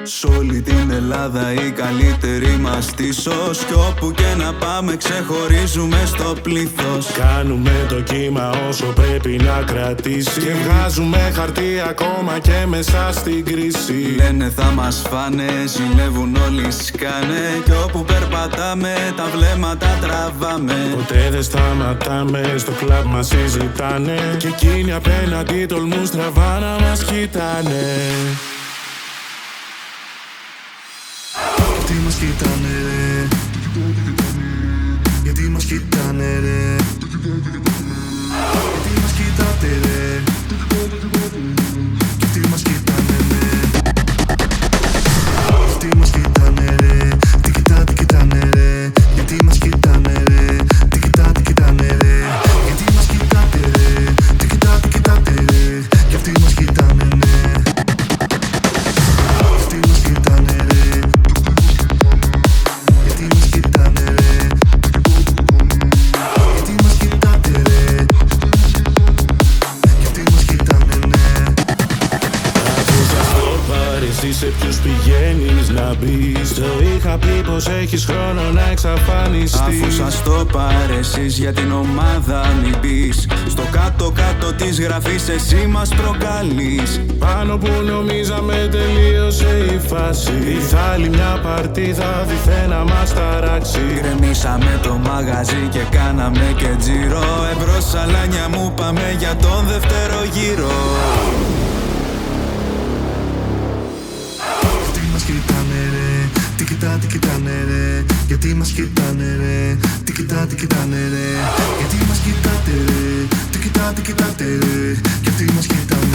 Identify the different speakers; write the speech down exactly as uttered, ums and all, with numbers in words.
Speaker 1: Σ' όλη την Ελλάδα η καλύτερη μας τίσος. Κι όπου και να πάμε ξεχωρίζουμε στο πλήθος.
Speaker 2: Κάνουμε το κύμα όσο πρέπει να κρατήσει. Και βγάζουμε χαρτί ακόμα και μέσα στην κρίση.
Speaker 1: Λένε θα μας φάνε, ζηλεύουν όλοι σκάνε. Κι όπου περπατάμε τα βλέμματα τραβάμε.
Speaker 2: Ποτέ δεν σταματάμε, στο κλαμπ μας συζητάνε. Και εκείνοι απέναντι τολμούν στραβά να μας κοιτάνε.
Speaker 3: Γιατί μας κοιτάνε ρε, γιατί μας κοιτάνε ρε, γιατί μας κοιτάτε ρε, γιατί μας κοιτάνε ρε, γιατί μας κοιτάνε ρε, τι κοιτά, τι κοιτάνε ρε, γιατί μας κοιτάνε ρε, τι κοιτά, τι κοιτάνε ρε, γιατί μας κοιτάτε ρε, τι κοιτά, τι κοιτάτε ρε, γιατί μας κοιτάνε ρε, γιατί μας κοιτάνε ρε.
Speaker 2: Σε ποιους πηγαίνεις να μπεις. Το είχα πει πως έχεις χρόνο να εξαφανιστείς.
Speaker 1: Αφού σας το παρέσεις για την ομάδα μην πεις. Στο κάτω-κάτω της γραφής εσύ μας προκαλείς.
Speaker 2: Πάνω που νομίζαμε τελείωσε η φάση. Ήρθε άλλη μια παρτίδα δίθεν να μας ταράξει.
Speaker 1: Γκρεμίσαμε το μαγαζί και κάναμε και τζίρο. Εμπρός σαλάνια μου πάμε για τον δεύτερο γύρο.
Speaker 3: Τι μας κοιτάνε ρε, τι κοιτά, τι κοιτάνε ρε, γιατί μας κοιτάνε ρε, τι κοιτά, τι κοιτάνε ρε, γιατί μας κοιτάτε ρε, τι κοιτά, τι κοιτάτε ρε, γιατί μας κοιτάνε.